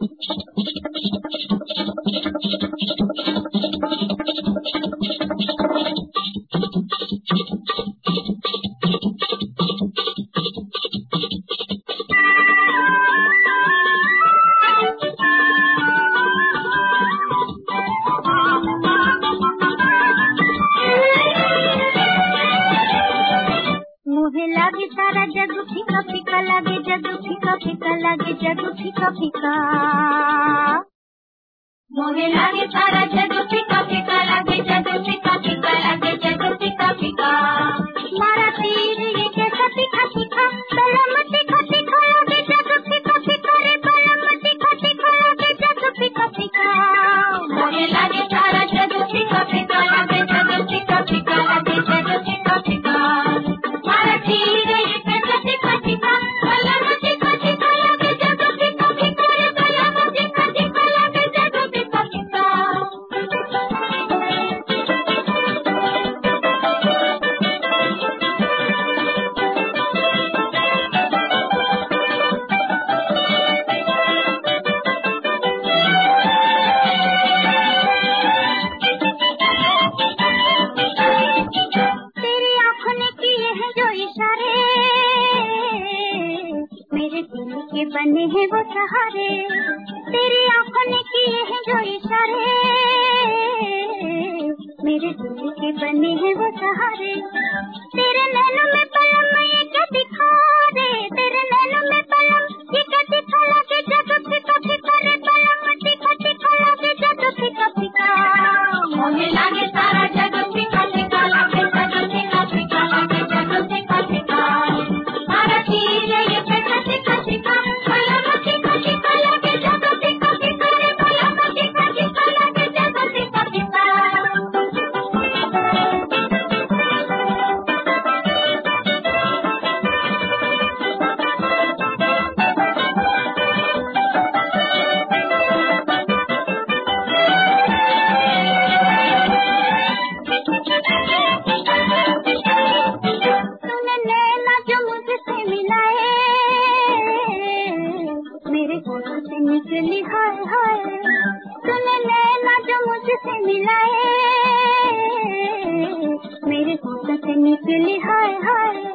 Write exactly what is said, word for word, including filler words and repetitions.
लागे सारा जग फीका फीका लागे जग फीका फीका लागे जग फीका फीका मोहे लागे सारा जग फीका फीका लागे जग फीका फीका लागे जग फीका फीका मारा तीर ये कैसा तीखा तीखा बलम तीखा तीखा लागे जग फीका फीका रे बलम तीखा तीखा लागे जग फीका फीका मोहे लागे सारा जग फीका फीका लागे जग फीका फीका लागे जग फीका फीका बने हैं वो सहारे तेरी आंखों ने किए हैं जो इशारे मेरे दिल के बने हैं वो सहारे तेरे नैनों में पलम ये क्या दिखा रे तेरे नैनों में पलम ये क्या दिखा लागे जग फीका फीका रे पलम दिखा दिखा लागे जग फीका फीका मोहे लागे सारा जग फीका फीका लागे जग फीका फीका लागे जग फीका फीका मारा तीर ये कैसा फीका फीका निकली हाय हाय तूने नैना जो मुझसे मिलाए मेरे होठों से निकली हाय हाय